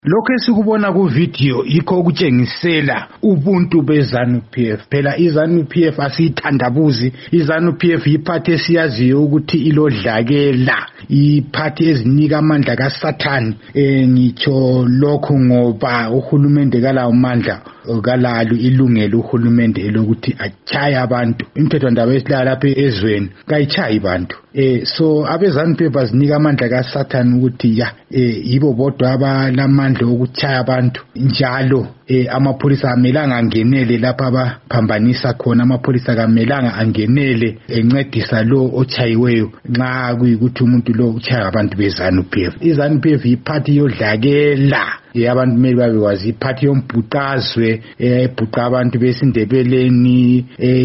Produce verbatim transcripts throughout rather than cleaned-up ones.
Lokho esikubona ku video ikho ukutshengisela ubuntu beZANU-P F. Phela iZANU-P F asithandabuzi, iZANU-P F yiphathi esiyaziyo ukuthi ilodlakela, iphathi ezinika amandla kaSathani. Eh ngitsho lokho ngoba uhulumende kala amandla kalalo ilungelo uhulumende elokuthi achaye abantu. Imithethwandaba esilala lapha ezweni kayichayi abantu. Eh so abeZANU-P F bazinika amandla kaSathani ukuthi ya eh yibo bodwa abalamandla okuchaya abantu. Njalo eh amapholisa amelanga angenele lapha abaphambanisa khona, amapholisa kamelanga angenele encedisa lo ochayiweyo nxa kuyikuthi umuntu lo uchaya abantu beZANU-P F. iZANU-P F yiphathi yodlakela, yabantu mele babekwazi iphathi yombhuqazwe ebhuqa abantu besindebeleni,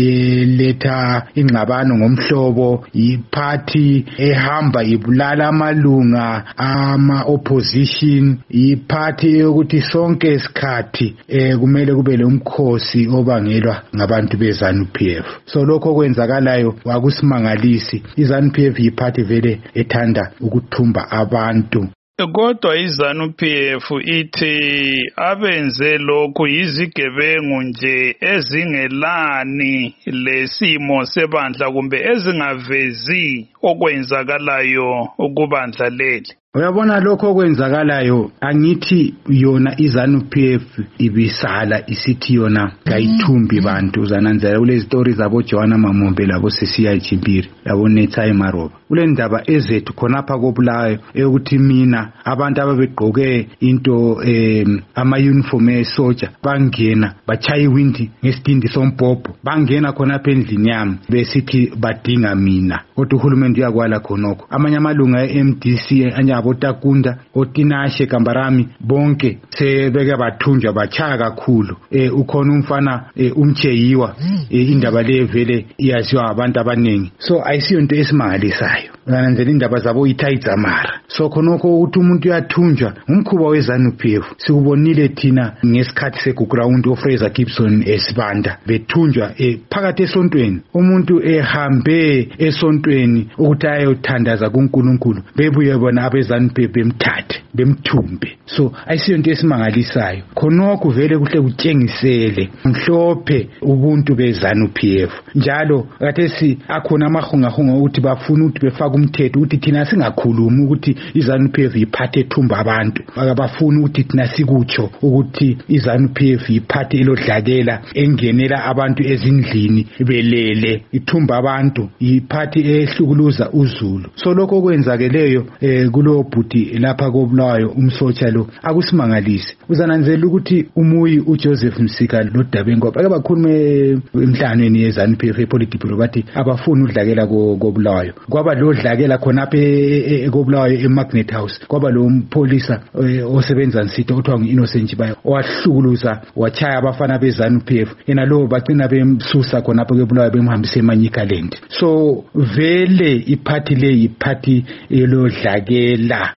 eletha ingxabano ngomhlobo, iphathi ehamba ibulala amalunga ama opposition, iphathi yokuthi sonke isikhathi eh kumele kube lomkhosi obangelwa ngabantu beZANU-P F. So lokho kwenzakalayo akusimangalisi. iZANU-P F yiphathi vele ethanda ukuthumba abantu. Kodwa iZANU-P F ithi abenze lokhu yizigebengu nje ezingelani lesimo sebandla kumbe ezingavezi okwenzakalayo ukubandla leli. Uyabona lokho okwenzakalayo, angithi yona iZANU-P F ibisala isithi yona kayithumbi bantu. Uzananzela kule stories zabo Joanna Mamombe labo Sisiya Chimpiri labo Netha Maroba, kule ndaba ezethu khonapha koBulawayo eyokuthi mina abantu ababegqoke into eh ama uniform esoja bangena bachaya iwindi ngesitindi sombhobho, bangena khonapha endlini yami besithi badinga mina. Kodwa uhulumende uyakwala khonokho. Amanye amalunga e-M D C anya Takunda, Otinashe, Kambarami bonke sebeke bathunjwa bachaya kakhulu. Eh ukhona umfana umcheyiwa, indaba le vele iyaziwa abantu abaningi. So ayisiyo into esimangalisayo. Nanzela indaba zabo ithayizamara. So khonoko uthi umuntu uyathunjwa umkhuba weZANU-P F. Sikubonile thina ngesikhathi seguground oFraser Gibson esibanda bethunjwa phakathi esontweni. Umuntu ehambe esontweni ukuthi ayothandaza kuNkulunkulu, bebuye bona abeZANU-P F bemthathe bemthumbe. So ayisiyo into esimangalisayo. Khonoko vele kuhle kutshengisele mhlophe ubuntu beZANU-P F. Njalo kathesi akhona amahungahunga ukuthi bafuna ukuthi befaka umthetho ukuthi thina singakhulumi ukuthi iZANU-P F iphathe ethumba abantu. Akabafuni ukuthi thina sikutsho ukuthi iZANU-P F iphathe elodlakela engenela abantu ezindlini belele ithumba abantu, iphathe ehlukuluza uZulu. So lokho kwenzakeleyo eh kulo bhuti lapha koBulawayo umsotsha lo akusimangalisi. Uzananzela ukuthi umuyi uJoseph Msika lo Dabengo bake bakhulume emhlanganweni yeZANU-P F epolitiki bathi abafuni udlakela koBulawayo. Kwaba lo dlakela khonapha koBulawayo eMagnet House, kwaba lo mpolisa osebenza nsito othiwa ngiInnocent bayo owahlukuluza wachaya abafana beZANU-P F, yena lo bagcina bemsusa khonapha koBulawayo bemhambisa eManyikaland. So vele iphathi le iphathi elodlakela.